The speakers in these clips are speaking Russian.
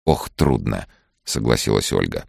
«Ох, трудно», — согласилась Ольга.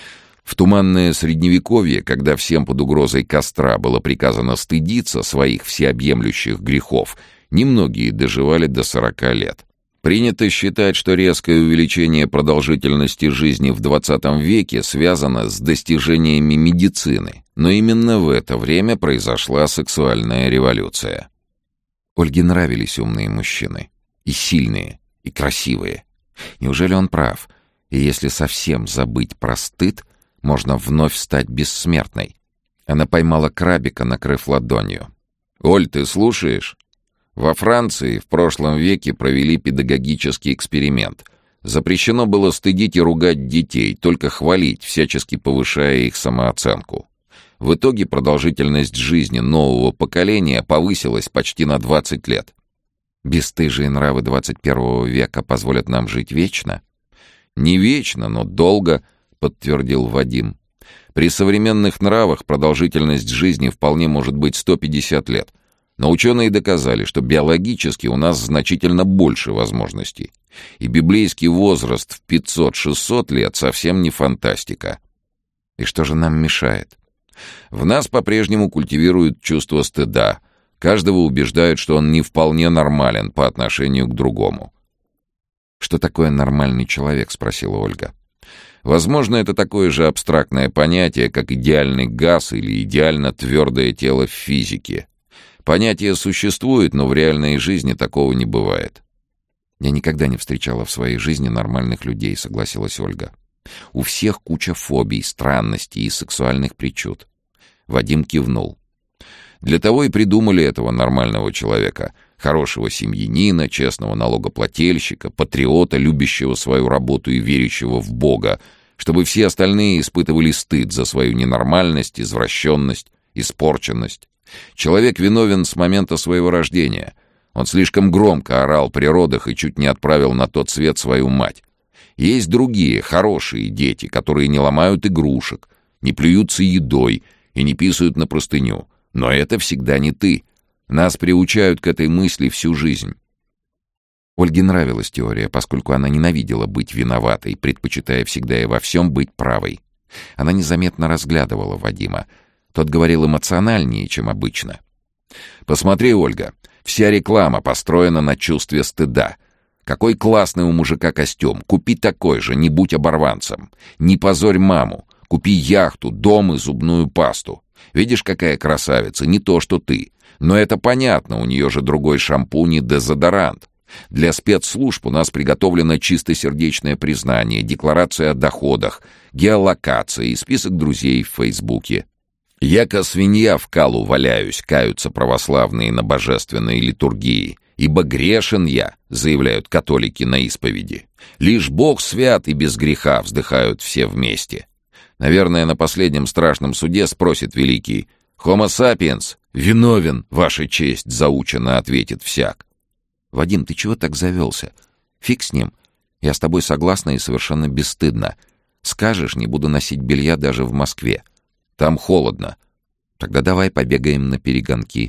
В туманное Средневековье, когда всем под угрозой костра было приказано стыдиться своих всеобъемлющих грехов, немногие доживали до 40 лет. Принято считать, что резкое увеличение продолжительности жизни в XX веке связано с достижениями медицины, но именно в это время произошла сексуальная революция. Ольге нравились умные мужчины. И сильные, и красивые. Неужели он прав? И если совсем забыть про стыд, можно вновь стать бессмертной. Она поймала крабика, накрыв ладонью. «Оль, ты слушаешь? Во Франции в прошлом веке провели педагогический эксперимент. Запрещено было стыдить и ругать детей, только хвалить, всячески повышая их самооценку. В итоге продолжительность жизни нового поколения повысилась почти на 20 лет. Бесстыжие нравы 21 века позволят нам жить вечно?» «Не вечно, но долго», — подтвердил Вадим. «При современных нравах продолжительность жизни вполне может быть 150 лет. Но ученые доказали, что биологически у нас значительно больше возможностей. И библейский возраст в 500-600 лет совсем не фантастика». «И что же нам мешает?» «В нас по-прежнему культивируют чувство стыда. Каждого убеждают, что он не вполне нормален по отношению к другому». «Что такое нормальный человек?» — спросила Ольга. «Возможно, это такое же абстрактное понятие, как идеальный газ или идеально твердое тело в физике. Понятие существует, но в реальной жизни такого не бывает». «Я никогда не встречала в своей жизни нормальных людей», — согласилась Ольга. «У всех куча фобий, странностей и сексуальных причуд». Вадим кивнул. «Для того и придумали этого нормального человека. Хорошего семьянина, честного налогоплательщика, патриота, любящего свою работу и верящего в Бога, чтобы все остальные испытывали стыд за свою ненормальность, извращенность, испорченность. Человек виновен с момента своего рождения. Он слишком громко орал при родах и чуть не отправил на тот свет свою мать. Есть другие, хорошие дети, которые не ломают игрушек, не плюются едой и не писают на простыню. Но это всегда не ты. Нас приучают к этой мысли всю жизнь». Ольге нравилась теория, поскольку она ненавидела быть виноватой, предпочитая всегда и во всем быть правой. Она незаметно разглядывала Вадима. Тот говорил эмоциональнее, чем обычно. «Посмотри, Ольга, вся реклама построена на чувстве стыда. Какой классный у мужика костюм. Купи такой же, не будь оборванцем. Не позорь маму. Купи яхту, дом и зубную пасту. Видишь, какая красавица, не то что ты. Но это понятно, у нее же другой шампунь и дезодорант. Для спецслужб у нас приготовлено чистосердечное признание, декларация о доходах, геолокация и список друзей в Фейсбуке. Яко свинья в калу валяюсь, каются православные на божественной литургии. Ибо грешен я, заявляют католики на исповеди. Лишь Бог свят и без греха, вздыхают все вместе. Наверное, на последнем страшном суде спросит великий: «Homo sapiens, виновен, ваша честь», — заучено ответит всяк. «Вадим, ты чего так завелся? Фиг с ним. Я с тобой согласна и совершенно бесстыдно. Скажешь, не буду носить белья даже в Москве. Там холодно. Тогда давай побегаем на перегонки.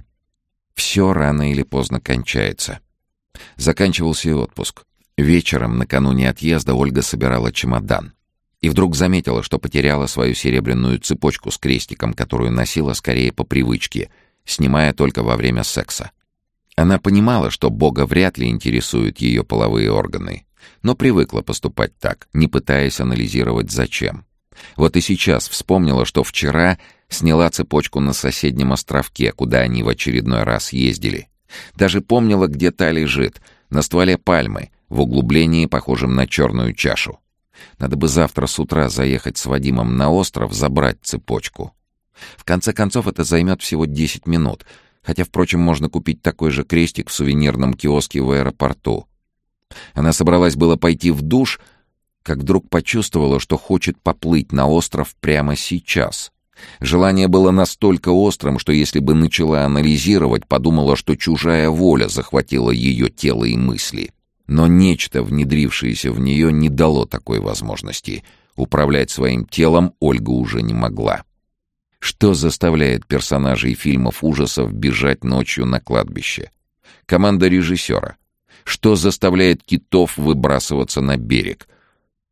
Все рано или поздно кончается». Заканчивался и отпуск. Вечером, накануне отъезда, Ольга собирала чемодан. И вдруг заметила, что потеряла свою серебряную цепочку с крестиком, которую носила скорее по привычке, снимая только во время секса. Она понимала, что Бога вряд ли интересуют ее половые органы, но привыкла поступать так, не пытаясь анализировать зачем. Вот и сейчас вспомнила, что вчера сняла цепочку на соседнем островке, куда они в очередной раз ездили. Даже помнила, где та лежит, на стволе пальмы, в углублении, похожем на черную чашу. Надо бы завтра с утра заехать с Вадимом на остров, забрать цепочку. В конце концов, это займет всего 10 минут, хотя, впрочем, можно купить такой же крестик в сувенирном киоске в аэропорту. Она собралась было пойти в душ, как вдруг почувствовала, что хочет поплыть на остров прямо сейчас. Желание было настолько острым, что если бы начала анализировать, подумала, что чужая воля захватила ее тело и мысли. Но нечто, внедрившееся в нее, не дало такой возможности. Управлять своим телом Ольга уже не могла. Что заставляет персонажей фильмов ужасов бежать ночью на кладбище? Команда режиссера. Что заставляет китов выбрасываться на берег?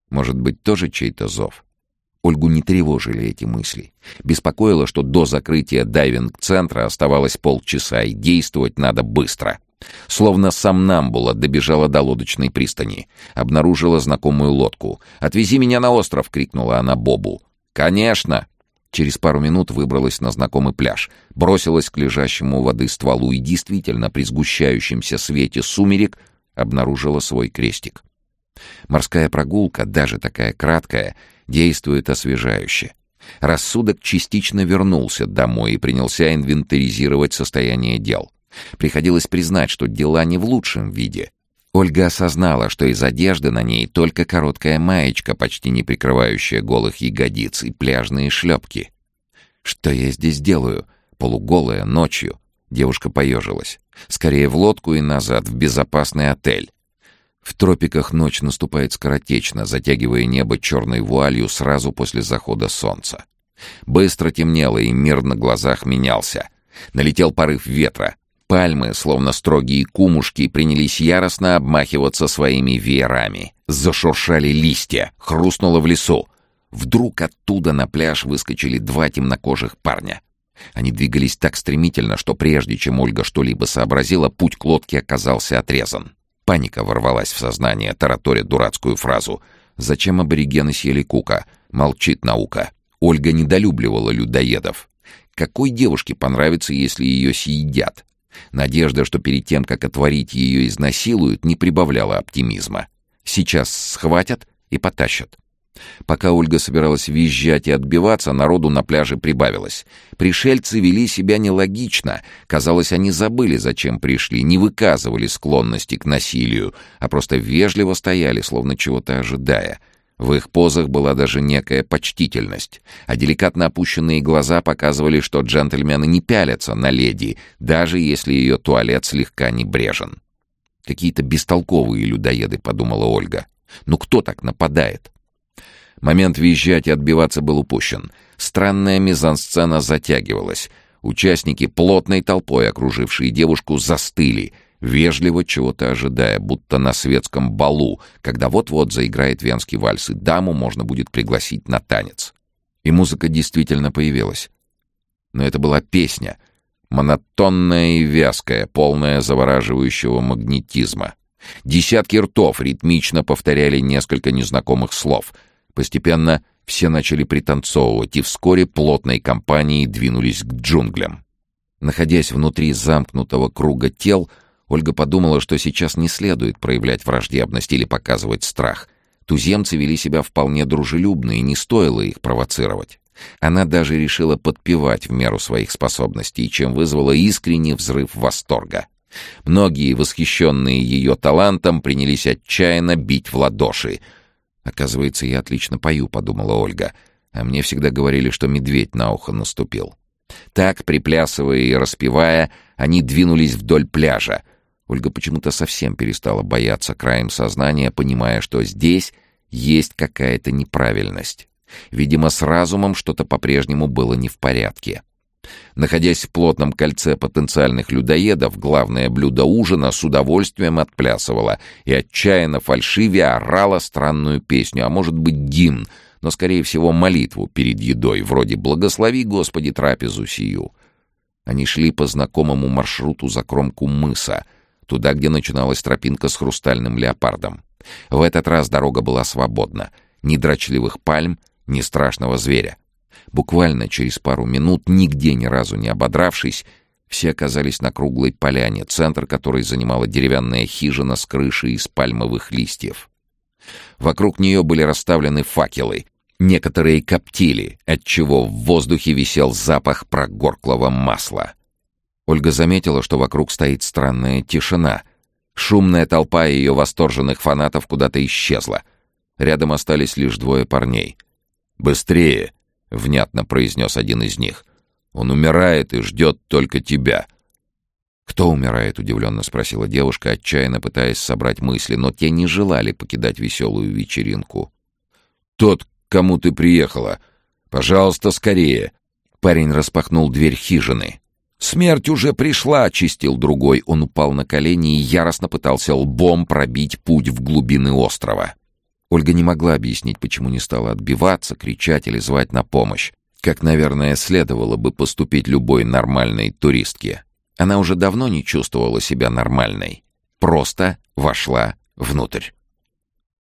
Может быть, тоже чей-то зов? Ольгу не тревожили эти мысли. Беспокоило, что до закрытия дайвинг-центра оставалось полчаса, и действовать надо быстро. Словно сомнамбула добежала до лодочной пристани. Обнаружила знакомую лодку. «Отвези меня на остров!» — крикнула она Бобу. «Конечно!» Через пару минут выбралась на знакомый пляж, бросилась к лежащему у воды стволу и действительно при сгущающемся свете сумерек обнаружила свой крестик. Морская прогулка, даже такая краткая, действует освежающе. Рассудок частично вернулся домой и принялся инвентаризировать состояние дел. Приходилось признать, что дела не в лучшем виде. Ольга осознала, что из одежды на ней только короткая маечка, почти не прикрывающая голых ягодиц, и пляжные шлепки. «Что я здесь делаю? Полуголая, ночью?» Девушка поежилась. «Скорее в лодку и назад, в безопасный отель». В тропиках ночь наступает скоротечно, затягивая небо черной вуалью сразу после захода солнца. Быстро темнело, и мир на глазах менялся. Налетел порыв ветра. Пальмы, словно строгие кумушки, принялись яростно обмахиваться своими веерами. Зашуршали листья, хрустнуло в лесу. Вдруг оттуда на пляж выскочили два темнокожих парня. Они двигались так стремительно, что прежде чем Ольга что-либо сообразила, путь к лодке оказался отрезан. Паника ворвалась в сознание, тараторя дурацкую фразу. «Зачем аборигены съели Кука? Молчит наука». Ольга недолюбливала людоедов. Какой девушке понравится, если ее съедят? Надежда, что перед тем, как отварить, ее изнасилуют, не прибавляла оптимизма. Сейчас схватят и потащат. Пока Ольга собиралась визжать и отбиваться, народу на пляже прибавилось. Пришельцы вели себя нелогично. Казалось, они забыли, зачем пришли, не выказывали склонности к насилию, а просто вежливо стояли, словно чего-то ожидая. В их позах была даже некая почтительность, а деликатно опущенные глаза показывали, что джентльмены не пялятся на леди, даже если ее туалет слегка небрежен. «Какие-то бестолковые людоеды», — подумала Ольга. «Ну кто так нападает?» Момент визжать и отбиваться был упущен. Странная мизансцена затягивалась. Участники, плотной толпой окружившие девушку, застыли, вежливо чего-то ожидая, будто на светском балу, когда вот-вот заиграет венский вальс, и даму можно будет пригласить на танец. И музыка действительно появилась. Но это была песня, монотонная и вязкая, полная завораживающего магнетизма. Десятки ртов ритмично повторяли несколько незнакомых слов. Постепенно все начали пританцовывать, и вскоре плотной компанией двинулись к джунглям. Находясь внутри замкнутого круга тел, Ольга подумала, что сейчас не следует проявлять враждебность или показывать страх. Туземцы вели себя вполне дружелюбно, и не стоило их провоцировать. Она даже решила подпевать в меру своих способностей, чем вызвала искренний взрыв восторга. Многие, восхищенные ее талантом, принялись отчаянно бить в ладоши. «Оказывается, я отлично пою», — подумала Ольга. «А мне всегда говорили, что медведь на ухо наступил». Так, приплясывая и распевая, они двинулись вдоль пляжа. Ольга почему-то совсем перестала бояться, краем сознания, понимая, что здесь есть какая-то неправильность. Видимо, с разумом что-то по-прежнему было не в порядке. Находясь в плотном кольце потенциальных людоедов, главное блюдо ужина с удовольствием отплясывала и отчаянно фальшивя орала странную песню, а может быть гимн, но, скорее всего, молитву перед едой, вроде «Благослови, Господи, трапезу сию». Они шли по знакомому маршруту за кромку мыса, туда, где начиналась тропинка с хрустальным леопардом. В этот раз дорога была свободна. Ни дрочливых пальм, ни страшного зверя. Буквально через пару минут, нигде ни разу не ободравшись, все оказались на круглой поляне, центр которой занимала деревянная хижина с крышей из пальмовых листьев. Вокруг нее были расставлены факелы. Некоторые коптили, отчего в воздухе висел запах прогорклого масла. Ольга заметила, что вокруг стоит странная тишина. Шумная толпа ее восторженных фанатов куда-то исчезла. Рядом остались лишь двое парней. «Быстрее!» — внятно произнес один из них. «Он умирает и ждет только тебя». «Кто умирает?» — удивленно спросила девушка, отчаянно пытаясь собрать мысли, но те не желали покидать веселую вечеринку. «Тот, к кому ты приехала. Пожалуйста, скорее!» Парень распахнул дверь хижины. «Смерть уже пришла!» — чистил другой. Он упал на колени и яростно пытался лбом пробить путь в глубины острова. Ольга не могла объяснить, почему не стала отбиваться, кричать или звать на помощь, как, наверное, следовало бы поступить любой нормальной туристке. Она уже давно не чувствовала себя нормальной. Просто вошла внутрь.